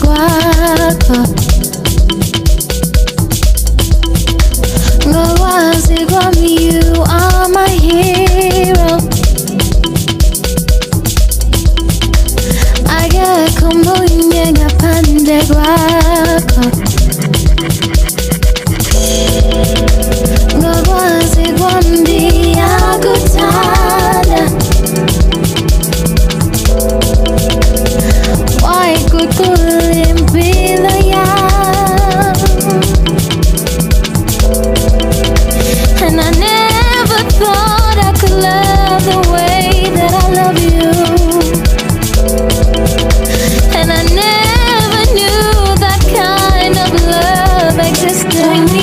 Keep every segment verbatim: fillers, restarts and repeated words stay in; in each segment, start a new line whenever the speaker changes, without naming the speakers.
kwakho, ngokwazi kwami you are my hero. Akekho munye ngaphandle kwakho, ngokwazi kwami ndiyakuthanda. Wayiguqula impilo yami, and I never thought I could love the way that I love you, and I never knew that kind of love existed in me.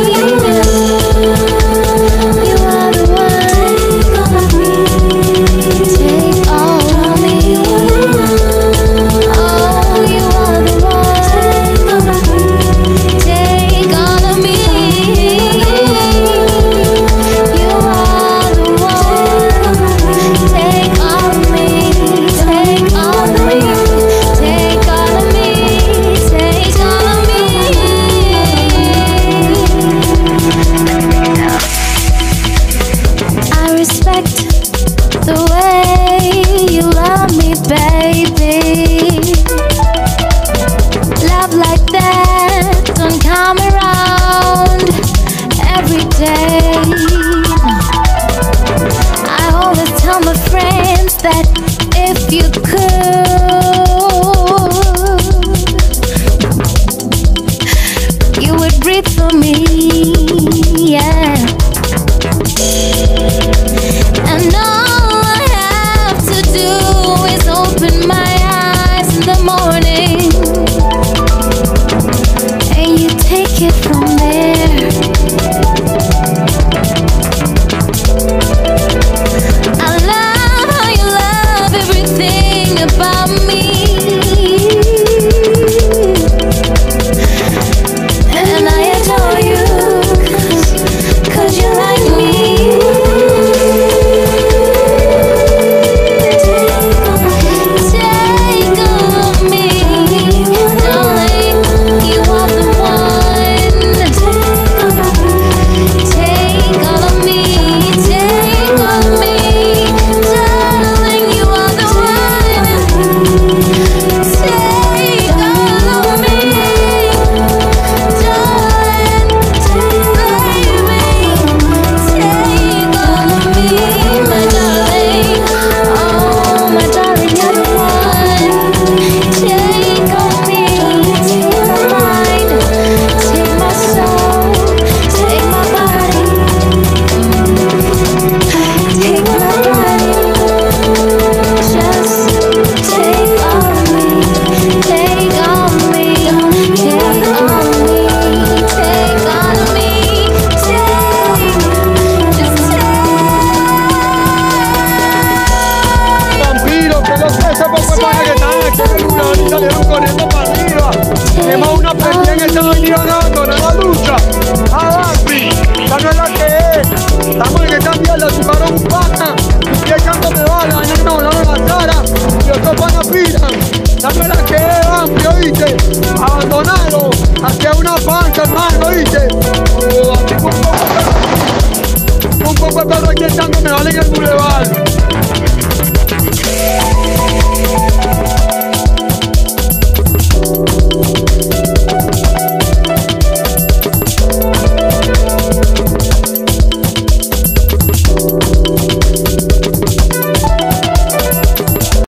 You are the one, take all of me. Oh, you are the one, take all of me. You are the one, take all of me, take all of me, take all of me, take all of me. I respect the way you love me, baby. Love like that don't come around every day. I always tell my friends that if you could, you would breathe for me, yeah. And all I have to do is open my eyes in the morning, and you take it from there. I love how you love everything about me, and I adore you, 'cause, 'cause you like me. Take all of me, darling, you are the one. Take all of me, take all of me, darling, you are the one. Take all of me, darling, baby, take all of me, my darling. Oh, my darling, you're the one. Take all of me, take my mind, take my soul, take my body, take my body. Just take all of me, take all of me, take all of me, take all of me, take, just
Vampiro, que lo sé, ese poco para que están aquí en una ahorita salieron corriendo para arriba. Tenemos una presión que estaba aquí ganando en la lucha. A Bambi, ya no es la que es. Estamos en que cambiar, la dispararon un pana. Y echándome balas, no me volaron la cara. Y otros panas piran. Ya no es la que es, Bambi, oíste. Abandonado, hacia una panza, hermano, oíste. Oh, así con un poco de perro, un poco de perro aquí echándome balas en el bulevar.